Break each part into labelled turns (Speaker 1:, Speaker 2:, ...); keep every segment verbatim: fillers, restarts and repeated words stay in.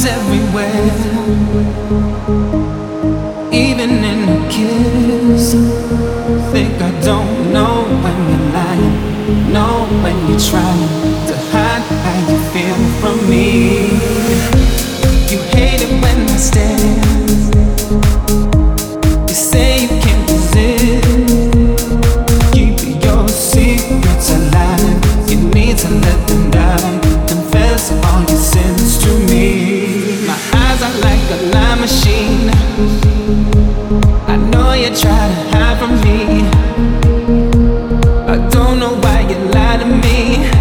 Speaker 1: is everywhere, even in a kiss. Think I don't know when you're lying, know when you're trying to hide how you feel from me. You hate it when I stare. You say you can't resist. Keep your secrets alive. You need to let them die. Confess all your sins to me. My eyes are like a lie machine. I know you try to hide from me. I don't know why you lie to me.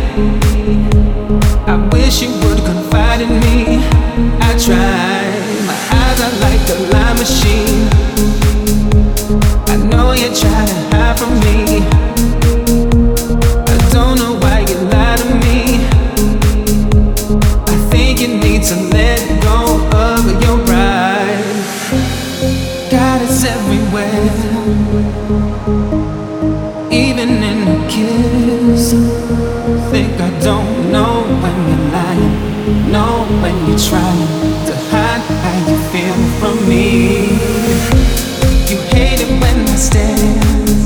Speaker 1: I wish you would confide in me. I try. My eyes are like a lie machine. I know you try to hide from me. I don't know why you lie to me. I think you need to let go of your pride. God is everywhere, even in a kiss. Think I don't know when you're lying, know when you're trying to hide how you feel from me. You hate it when I stare.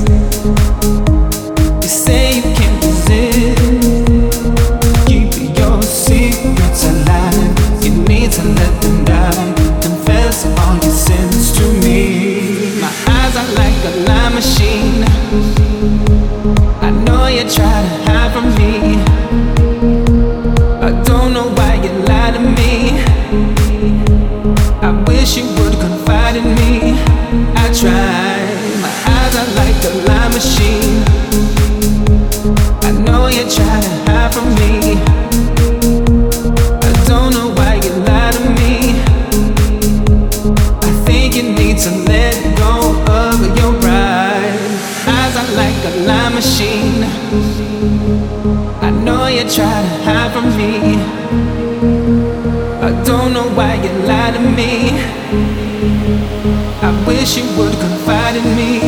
Speaker 1: You say you can't resist. Keep your secrets alive. You need to let them die. Confess all your sins to me. My eyes are like a lie machine. I know you try to hide from me. I don't know why you lie to me. I wish you would confide in me. I try. My eyes are like a lie machine. I know you try to hide from me. I don't know why you lie to me. I think you need to let go of your pride. Eyes are like a lie machine. I know you try to hide from me. I don't know why you lie to me. I wish you would confide in me.